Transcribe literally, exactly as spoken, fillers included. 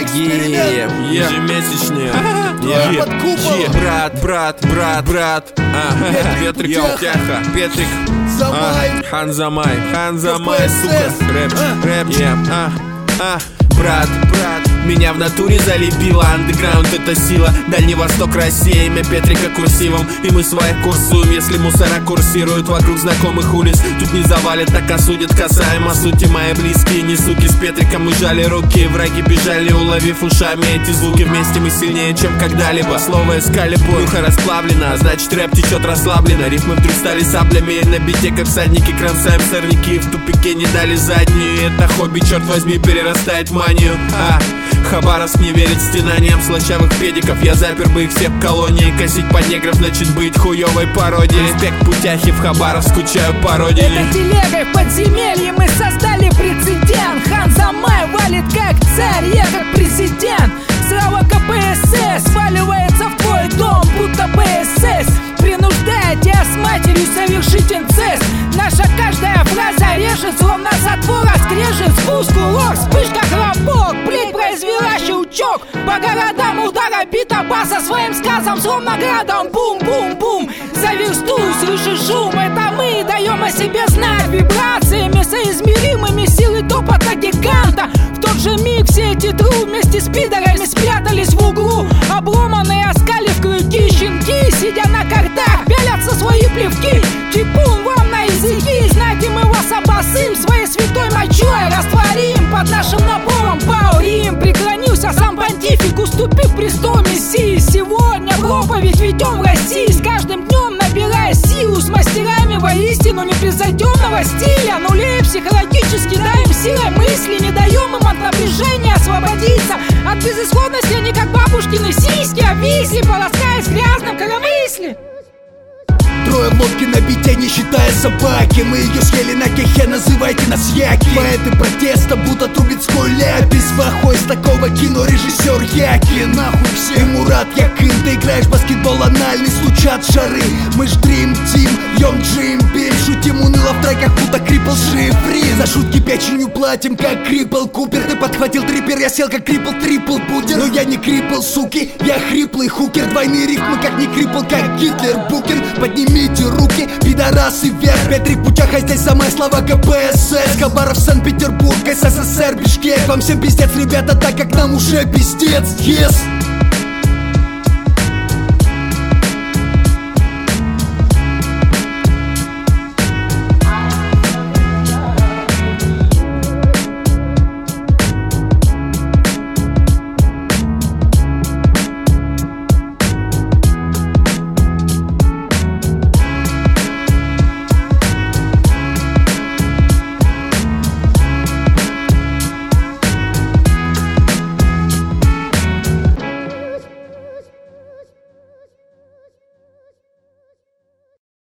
Е, ежемесячные. Брат, брат, брат, брат. Петрик, Тяха, Петрик, Хан Замай, Хан Замай, сука. Рэп, рэп, а, а. Брат, брат, меня в натуре залепило. Андеграунд — это сила. Дальний Восток, Россия, имя Петрика курсивом. И мы своих курсуем, если мусора курсируют вокруг знакомых улиц. Тут не завалят, так осудят. Касаемо сути, мои близкие не суки. С Петриком мы жали руки, враги бежали, уловив ушами эти звуки. Вместе мы сильнее, чем когда-либо. Слово эскалибур, ухо расплавлено, значит рэп течет расслабленно. Рифмы вдруг стали саблями на бите, как всадники. Кромсаем сорняки, в тупике не дали заднюю. Это хобби, черт возьми, перерастает в манию. А, Хабаровск не верит стенаниям слащавых педиков. Я запер бы их всех в колонии. Косить под негров значит быть хуёвой пародией. Респект Путяхи, в Хабаров скучаю по родине. Этой телегой в подземелье мы создали прецедент. Хан Замай валит как царь, я как президент. Срава КПСС сваливается в твой дом, будто БСС принуждает тебя с матерью совершить инцест. Наша каждая фраза режет, словно затвора скрежет. Спуск, урок, вспышка, хлопок, плеть произвела щелчок. По городам удара бита баса своим сказом, словно градом. Бум-бум-бум, за версту слышишь шум. Это мы даем о себе знать вибрациями соизмеримыми силы топота гиганта. В тот же миг все эти тру вместе с пидорами спрятались в углу. Обломанные, оскалив клыки, щенки, сидя на картах, пялятся свои плевки. Типун вам на языки, знаки мы вас обосым. Своей святой мочой растворим под нашим напором. Паурим, преклонился сам понтифик, уступив престол мессии. Сегодня проповедь ведем в России, с каждым днем набирая силу. С мастерами воистину непревзойденного стиля. Нулей психологически даем силой мысли, не даем им от напряжения освободиться. От безысходности они как бабушкины сиськи обвисли, полоскаясь грязным коромысли. Трое в лодке на бите, не считая собаки. Мы ее съели на кехе, называйте нас яки. Поэты протеста будто трубецкой ляпис. Вахой с такого кино режиссер Яки. Нахуй все, Мурат Якин. Ты играешь в баскетбол анальный, стучат шары. Мы ж Dream Team, Young Dream Big. Шутим уныло в треках, будто крипл шифри. За шутки печенью платим, как крипл Купер. Ты подхватил трипер, я сел как крипл трипл путер. Но я не крипл, суки, я хриплый хукер. Двойные рифмы, как не крипл, как Гитлер Букер. Поднимите руки, пидорасы вверх. Петрик Путяха, здесь самая слава КПСС. Хабаров, Санкт-Петербург, СССР, Бишкек. Вам всем пиздец, ребята, так как нам уже пиздец, yes.